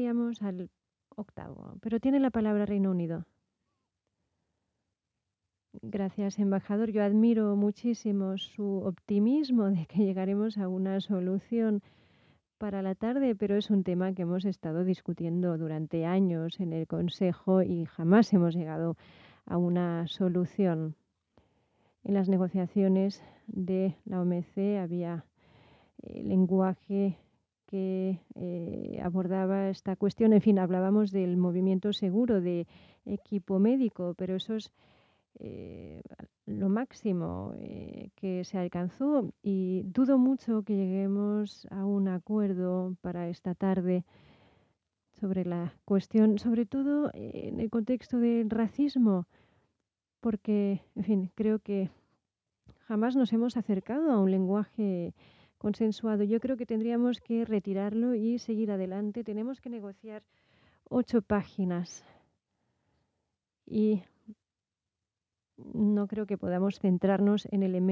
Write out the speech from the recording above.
pasaríamos al octavo, pero tiene la palabra Reino Unido. Gracias, embajador. Yo admiro muchísimo su optimismo de que llegaremos a una solución para la tarde, pero es un tema que hemos estado discutiendo durante años en el Consejo y jamás hemos llegado a una solución. En las negociaciones de la OMC había lenguaje que abordaba esta cuestión. En fin, hablábamos del movimiento seguro de equipo médico, pero eso es eh, lo máximo que se alcanzó y dudo mucho que lleguemos a un acuerdo para esta tarde sobre la cuestión, sobre todo en el contexto del racismo, porque, en fin, creo que jamás nos hemos acercado a un lenguaje consensuado. Yo creo que tendríamos que retirarlo y seguir adelante. Tenemos que negociar 8 páginas y no creo que podamos centrarnos en elementos